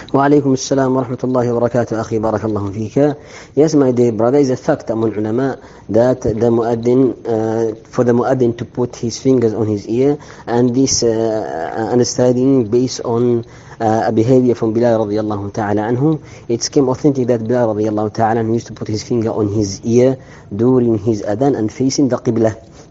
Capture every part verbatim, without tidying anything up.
وعليكم السلام ورحمة الله وبركاته. أخي بارك الله فيك. Yes, my dear brother, is a fact among ulama that the muaddin, uh, for the muaddin to put his fingers on his ear, and this uh, understanding based on uh, a behavior from Bilal radiallahu ta'ala anhu. It came authentic that Bilal radiallahu ta'ala anhu used to put his finger on his ear during his adhan and facing the qibla.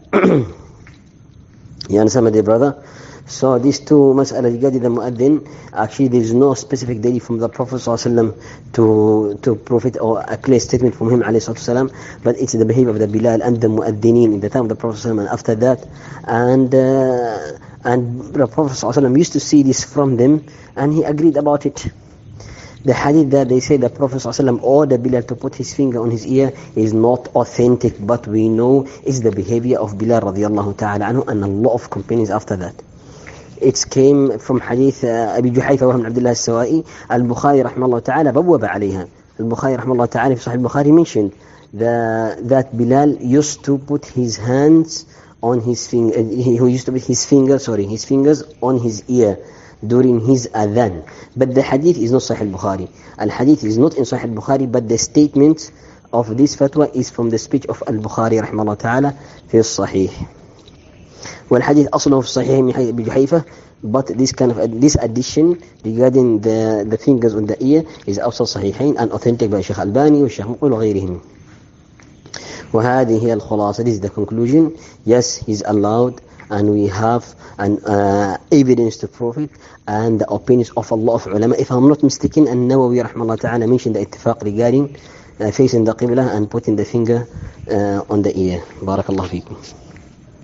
You understand, my dear brother? So these two mas'ala regarding the muaddin, actually there is no specific dalil from the Prophet ﷺ to to profit or a clear statement from him ﷺ, but it's the behavior of the Bilal and the muaddinin in the time of the Prophet ﷺ and after that, and uh, and the Prophet ﷺ used to see this from them and he agreed about it. The hadith that they say the Prophet ﷺ ordered Bilal to put his finger on his ear is not authentic, but we know it's the behavior of Bilal radiallahu ta'ala anhu and a lot of companions after that. It came from hadith أبي جحيفة وهم عبد الله السوائي. البخاري رحمه الله تعالى بوب عليها. البخاري رحمه الله تعالى في صحيح البخاري mentioned the, that Bilal used to put his hands on his finger, he used to put his fingers, sorry, his fingers on his ear during his adhan. But the hadith is not Sahih al-Bukhari. Al-hadith is not in Sahih al-Bukhari, but the statement of this fatwa is from the speech of al-Bukhari رحمه الله تعالى في الصحيح. والحديث أصله في صحيح بجحيفة, but this kind of this addition regarding the the fingers on the ear is also صحيحين and authentic by Sheikh Albani والشيخ مقبل وغيرهم. وهذه هي الخلاصة. This is the conclusion. Yes, he's allowed, and we have an uh, evidence to prove it, and the opinions of a lot of ulama. If I'm not mistaken, An-Nawawi rahimahullah ta'ala mentioned the ittifaq regarding uh, facing the qibla and putting the finger uh, on the ear. Barakallahu feekum.